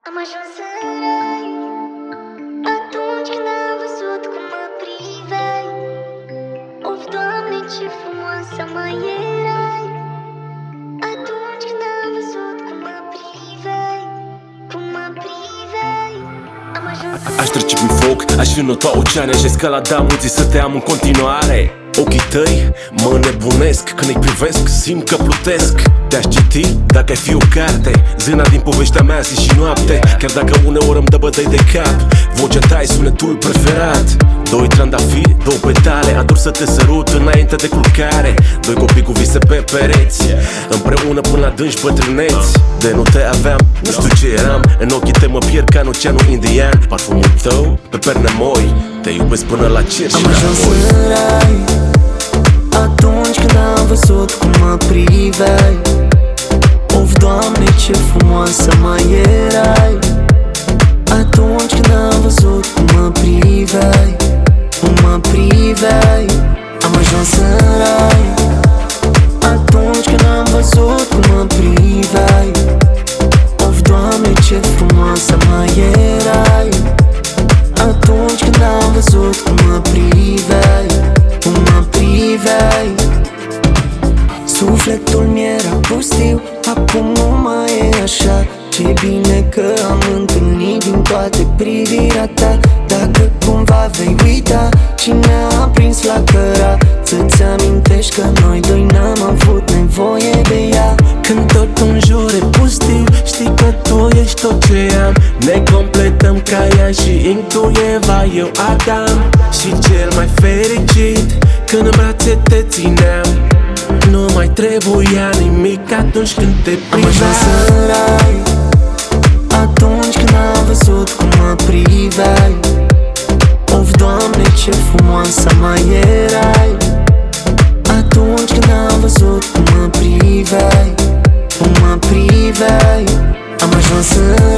Am ajuns în rai atunci când am văzut cum mă priveai. Of, Doamne, ce frumoasă mai erai. Atunci când am văzut cum mă priveai, cum mă priveai. Am ajuns în rai. Aș trece prin foc, aș înota oceane, aș escalada munții să te am în continuare. Ochii tăi mă nebunesc, când îi privesc simt că plutesc. Te-aș citi dacă ai fi o carte, zâna din povestea mea zi și noapte. Chiar dacă uneori îmi dă bătăi de cap, vocea ta e sunetul preferat. Doi trandafiri, două petale, ador să te sărut înainte de culcare. Doi copii cu vise pe pereți, împreună până la dânși bătrâneți. De nu te aveam, nu știu ce eram, în ochii tăi mă pierd ca în oceanul indian. Parfumul tău pe perne moi, te iubesc până la cer și am ajuns în rai atunci când am văzut cum mă priveai. Of, Doamne, ce frumoasă mai erai. Atunci când am văzut cum mă priveai, cum mă priveai. Am ajuns în rai atunci când am văzut cum mă priveai. Of, Doamne, ce frumoasă mai erai. Atunci când am văzut cum mă priveai, cum mă priveai. Sufletul mi-era pustiu, acum nu mai e așa. Ce bine că am întâlnit din toate privirea ta. Dacă cumva vei uita cine a prins la căra, să-ți amintești că noi doi n-am avut nevoie de ea. Când tot în jur e pustiu, știi că tu ești tot ce am. Ne completăm ca ea și Ing, tu Eva, eu Adam. Și cel mai fericit, când în brațe te țineam. Nu mai trebuia nimic atunci când te priveam. Am ajuns în rai atunci când am văzut cum mă priveai. Of, Doamne, ce frumoasă mai erai. Atunci când am văzut cum mă priveai, cum mă priveai. Am ajuns în